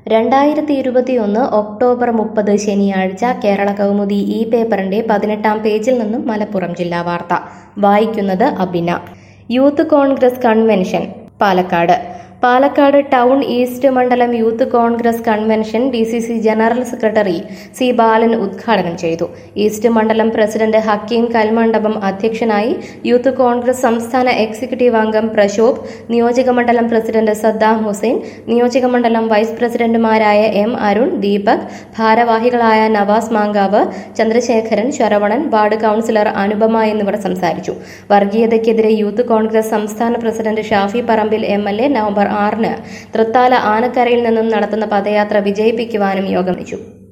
2021 October 30 ശനിയാഴ്ച കേരള കൗമുദി ഈ പേപ്പറിന്റെ 18-ാം പേജിൽ നിന്നും മലപ്പുറം ജില്ലാ വാർത്ത വായിക്കുന്നത് Abina. Youth Congress convention Palakkad. Palakkad town east മണ്ഡലം youth Congress convention DCC general secretary C Balan ഉദ്ഘാടനം ചെയ്തു. ഈസ്റ്റ് മണ്ഡലം പ്രസിഡന്റ് ഹക്കീം കൽമണ്ഡപം അധ്യക്ഷനായി. യൂത്ത് കോൺഗ്രസ് സംസ്ഥാന എക്സിക്യൂട്ടീവ് അംഗം പ്രശോഭ്, നിയോജകമണ്ഡലം പ്രസിഡന്റ് സദ്ദാം ഹുസൈൻ, നിയോജകമണ്ഡലം വൈസ് പ്രസിഡന്റുമാരായ M. അരുൺ, ദീപക്, ഭാരവാഹികളായ നവാസ് മാങ്കാവ്, ചന്ദ്രശേഖരൻ, ശരവണൻ, വാർഡ് കൌൺസിലർ അനുപമ എന്നിവർ സംസാരിച്ചു. വർഗീയതയ്ക്കെതിരെ യൂത്ത് കോൺഗ്രസ് സംസ്ഥാന president Shafi Parambil MLA November 6-ന് തൃത്താല ആനക്കരയിൽ നിന്നും നടത്തുന്ന പദയാത്ര വിജയിപ്പിക്കുവാനും യോഗം വെച്ചു.